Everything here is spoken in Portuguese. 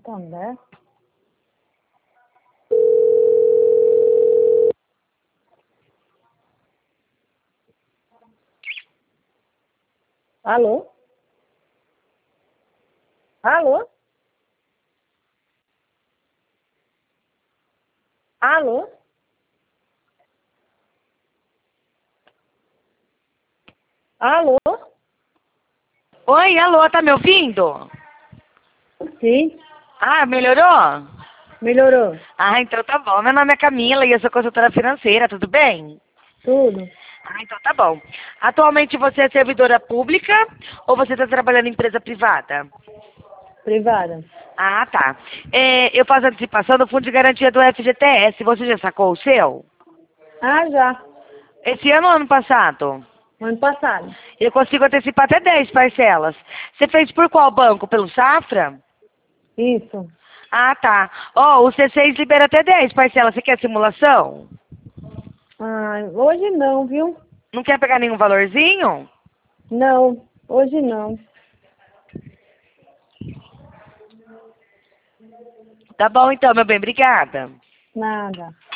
Santander. Alô? Alô? Alô? Alô? Oi, alô, tá me ouvindo? Sim, Ah, melhorou? melhorou. Ah, então tá bom. Meu nome é Camila e eu sou consultora financeira, tudo bem? Tudo. Ah, então tá bom. Atualmente você é servidora pública ou você está trabalhando em empresa privada? Privada. Ah, tá. Eu faço antecipação do Fundo de Garantia do FGTS. Você já sacou o seu? Ah, já. Esse ano ou ano passado? Ano passado. Eu consigo antecipar até 10 parcelas. Você fez por qual banco? Pelo Safra? Isso. Ah, tá. Ó, o C6 libera até 10 parcelas. Você quer simulação? Ah, hoje não, viu? Não quer pegar nenhum valorzinho? Não, hoje não. Tá bom então, meu bem. Obrigada. Nada.